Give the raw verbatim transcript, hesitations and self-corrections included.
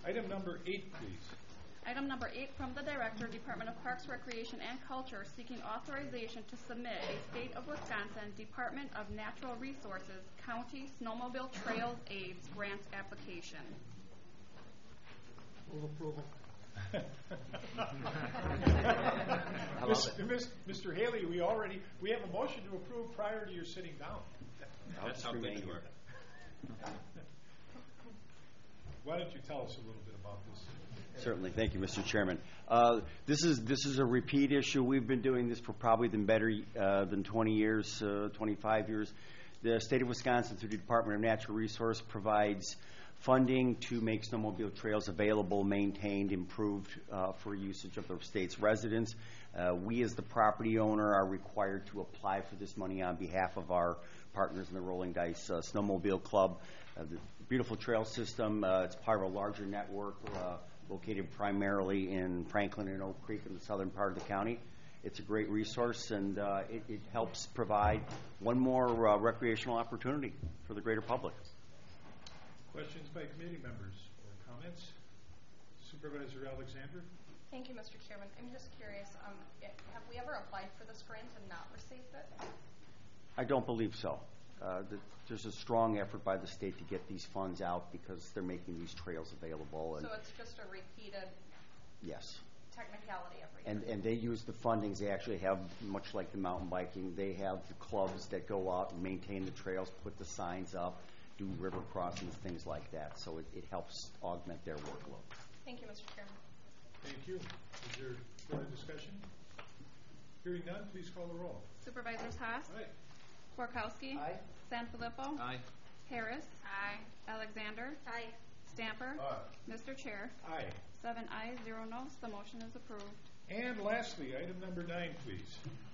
Item number eight, please. Item number eight from the Director, Department of Parks, Recreation, and Culture, seeking authorization to submit a State of Wisconsin Department of Natural Resources County Snowmobile Trails Aids Grant application. Move approval. Mister Haley, we already we have a motion to approve prior to your sitting down. That's how good you are. Why don't you tell us a little bit about this? Certainly. Thank you, Mister Chairman. Uh, this is this is a repeat issue. We've been doing this for probably than better uh, than twenty years, uh, twenty-five years. The state of Wisconsin, through the Department of Natural Resource, provides funding to make snowmobile trails available, maintained, improved uh, for usage of the state's residents. Uh, we, as the property owner, are required to apply for this money on behalf of our partners in the Rolling Dice uh, Snowmobile Club. Uh, the beautiful trail system, uh, it's part of a larger network uh, located primarily in Franklin and Oak Creek in the southern part of the county. It's a great resource, and uh, it, it helps provide one more uh, recreational opportunity for the greater public. Questions by committee members or comments? Supervisor Alexander? Thank you, Mister Chairman. I'm just curious, um, it, have we ever applied for this grant and not received it? I don't believe so. Uh, the, there's a strong effort by the state to get these funds out because they're making these trails available. And so it's just a repeated yes. technicality every year. And, and they use the fundings. They actually have, much like the mountain biking, they have the clubs that go out and maintain the trails, put the signs up, do river crossings, things like that. So it, it helps augment their workload. Thank you, Mister Chairman. Thank you. Is there further discussion? Hearing none, please call the roll. Supervisors Haas? Aye. Gorkowski? Aye. Sanfilippo? Aye. Harris? Aye. Alexander? Aye. Stamper? Aye. Mister Chair? Aye. Seven ayes, zero noes. The motion is approved. And lastly, item number nine, please.